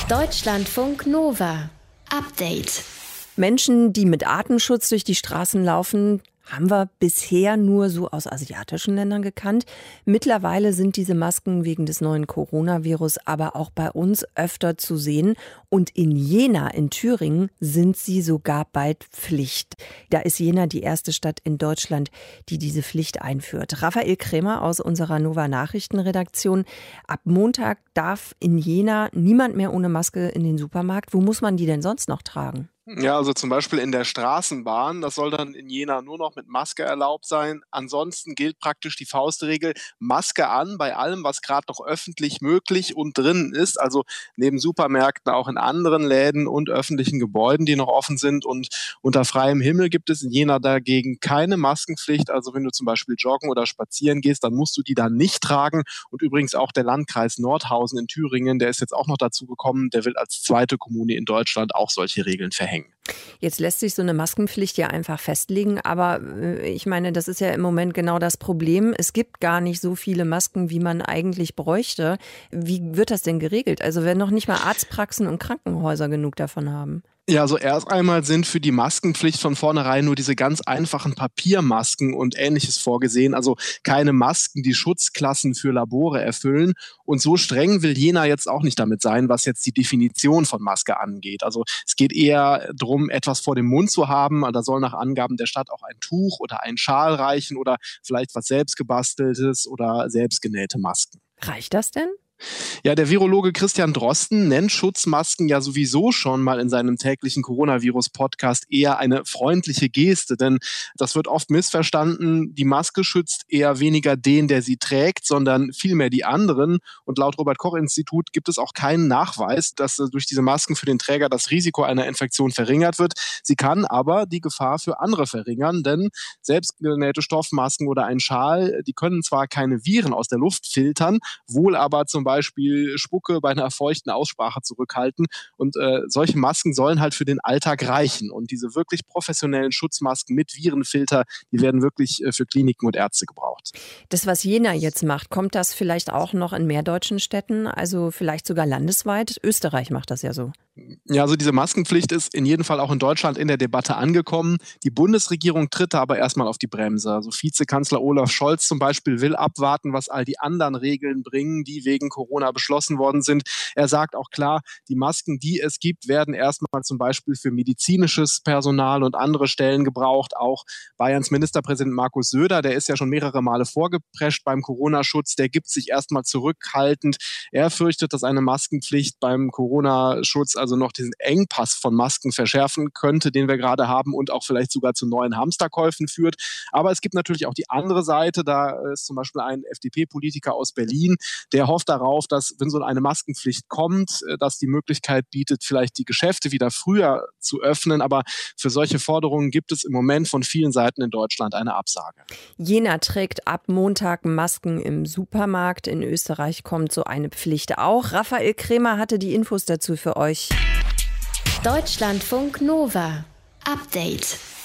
Deutschlandfunk Nova. Update. Menschen, die mit Atemschutz durch die Straßen laufen, haben wir bisher nur so aus asiatischen Ländern gekannt. Mittlerweile sind diese Masken wegen des neuen Coronavirus aber auch bei uns öfter zu sehen. Und in Jena in Thüringen sind sie sogar bald Pflicht. Da ist Jena die erste Stadt in Deutschland, die diese Pflicht einführt. Raphael Krämer aus unserer Nova Nachrichtenredaktion. Ab Montag darf in Jena niemand mehr ohne Maske in den Supermarkt. Wo muss man die denn sonst noch tragen? Ja, also zum Beispiel in der Straßenbahn, das soll dann in Jena nur noch mit Maske erlaubt sein. Ansonsten gilt praktisch die Faustregel, Maske an bei allem, was gerade noch öffentlich möglich und drin ist. Also neben Supermärkten auch in anderen Läden und öffentlichen Gebäuden, die noch offen sind. Und unter freiem Himmel gibt es in Jena dagegen keine Maskenpflicht. Also wenn du zum Beispiel joggen oder spazieren gehst, dann musst du die dann nicht tragen. Und übrigens auch der Landkreis Nordhausen in Thüringen, der ist jetzt auch noch dazu gekommen, der will als zweite Kommune in Deutschland auch solche Regeln verhängen. Jetzt lässt sich so eine Maskenpflicht ja einfach festlegen, aber ich meine, das ist ja im Moment genau das Problem. Es gibt gar nicht so viele Masken, wie man eigentlich bräuchte. Wie wird das denn geregelt? Also wenn noch nicht mal Arztpraxen und Krankenhäuser genug davon haben? Ja, also erst einmal sind für die Maskenpflicht von vornherein nur diese ganz einfachen Papiermasken und Ähnliches vorgesehen, also keine Masken, die Schutzklassen für Labore erfüllen. Und so streng will Jena jetzt auch nicht damit sein, was jetzt die Definition von Maske angeht. Also es geht eher darum, etwas vor dem Mund zu haben. Da soll nach Angaben der Stadt auch ein Tuch oder ein Schal reichen oder vielleicht was selbstgebasteltes oder selbstgenähte Masken. Reicht das denn? Ja, der Virologe Christian Drosten nennt Schutzmasken ja sowieso schon mal in seinem täglichen Coronavirus-Podcast eher eine freundliche Geste, denn das wird oft missverstanden. Die Maske schützt eher weniger den, der sie trägt, sondern vielmehr die anderen. Und laut Robert-Koch-Institut gibt es auch keinen Nachweis, dass durch diese Masken für den Träger das Risiko einer Infektion verringert wird. Sie kann aber die Gefahr für andere verringern, denn selbstgenähte Stoffmasken oder ein Schal, die können zwar keine Viren aus der Luft filtern, wohl aber zum Beispiel Spucke bei einer feuchten Aussprache zurückhalten. Und solche Masken sollen halt für den Alltag reichen. Und diese wirklich professionellen Schutzmasken mit Virenfilter, die werden wirklich für Kliniken und Ärzte gebraucht. Das, was Jena jetzt macht, kommt das vielleicht auch noch in mehr deutschen Städten? Also vielleicht sogar landesweit? Österreich macht das ja so. Ja, also diese Maskenpflicht ist in jedem Fall auch in Deutschland in der Debatte angekommen. Die Bundesregierung tritt da aber erstmal auf die Bremse. Also Vizekanzler Olaf Scholz zum Beispiel will abwarten, was all die anderen Regeln bringen, die wegen Corona beschlossen worden sind. Er sagt auch klar, die Masken, die es gibt, werden erstmal zum Beispiel für medizinisches Personal und andere Stellen gebraucht. Auch Bayerns Ministerpräsident Markus Söder, der ist ja schon mehrere Male vorgeprescht beim Corona-Schutz, der gibt sich erstmal zurückhaltend. Er fürchtet, dass eine Maskenpflicht beim Corona-Schutz also noch diesen Engpass von Masken verschärfen könnte, den wir gerade haben und auch vielleicht sogar zu neuen Hamsterkäufen führt. Aber es gibt natürlich auch die andere Seite. Da ist zum Beispiel ein FDP-Politiker aus Berlin, der hofft darauf, dass, wenn so eine Maskenpflicht kommt, dass die Möglichkeit bietet, vielleicht die Geschäfte wieder früher zu öffnen. Aber für solche Forderungen gibt es im Moment von vielen Seiten in Deutschland eine Absage. Jena trägt ab Montag Masken im Supermarkt. In Österreich kommt so eine Pflicht auch. Raphael Krämer hatte die Infos dazu für euch. Deutschlandfunk Nova. Update.